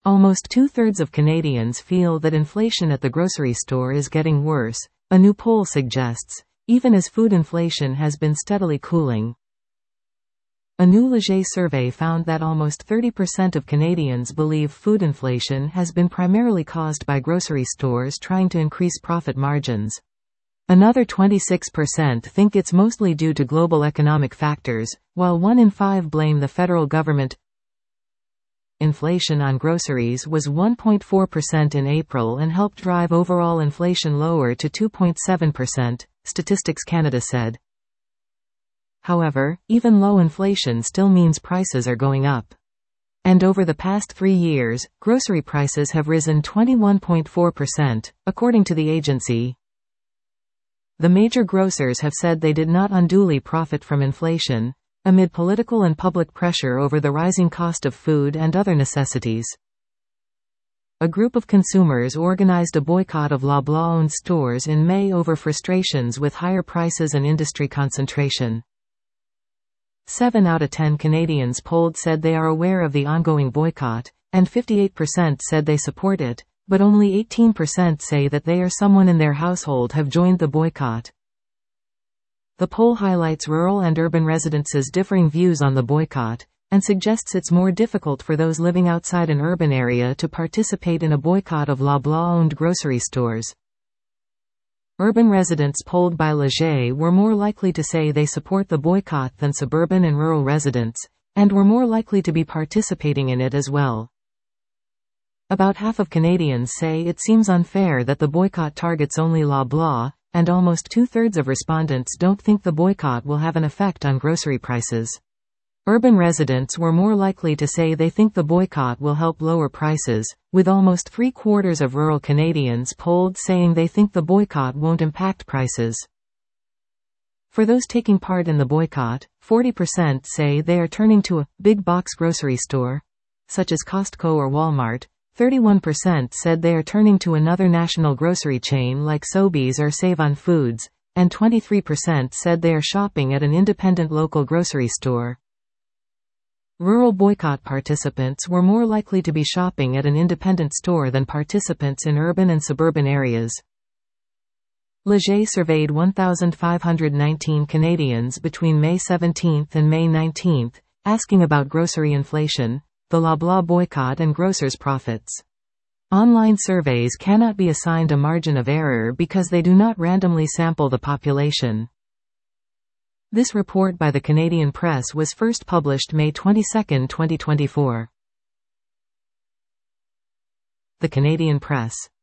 Almost two-thirds of Canadians feel that inflation at the grocery store is getting worse, a new poll suggests, even as food inflation has been steadily cooling. A new Leger survey found that almost 30% of Canadians believe food inflation has been primarily caused by grocery stores trying to increase profit margins. Another 26% think it's mostly due to global economic factors, while 1 in 5 blame the federal government. Inflation on groceries was 1.4% in April and helped drive overall inflation lower to 2.7%, Statistics Canada said. However, even low inflation still means prices are going up. And over the past 3 years, grocery prices have risen 21.4%, according to the agency. The major grocers have said they did not unduly profit from inflation, amid political and public pressure over the rising cost of food and other necessities. A group of consumers organized a boycott of Loblaw-owned stores in May over frustrations with higher prices and industry concentration. 7 out of 10 Canadians polled said they are aware of the ongoing boycott, and 58% said they support it, but only 18% say that they or someone in their household have joined the boycott. The poll highlights rural and urban residents' differing views on the boycott, and suggests it's more difficult for those living outside an urban area to participate in a boycott of Loblaw-owned grocery stores. Urban residents polled by Leger were more likely to say they support the boycott than suburban and rural residents, and were more likely to be participating in it as well. About half of Canadians say it seems unfair that the boycott targets only Loblaw, and almost two-thirds of respondents don't think the boycott will have an effect on grocery prices. Urban residents were more likely to say they think the boycott will help lower prices, with almost three-quarters of rural Canadians polled saying they think the boycott won't impact prices. For those taking part in the boycott, 40% say they are turning to a big box grocery store, such as Costco or Walmart. 31% said they are turning to another national grocery chain like Sobeys or Save-On-Foods, and 23% said they are shopping at an independent local grocery store. Rural boycott participants were more likely to be shopping at an independent store than participants in urban and suburban areas. Leger surveyed 1,519 Canadians between May 17 and May 19, asking about grocery inflation, the Loblaw boycott and grocers' profits. Online surveys cannot be assigned a margin of error because they do not randomly sample the population. This report by the Canadian Press was first published May 22, 2024. The Canadian Press.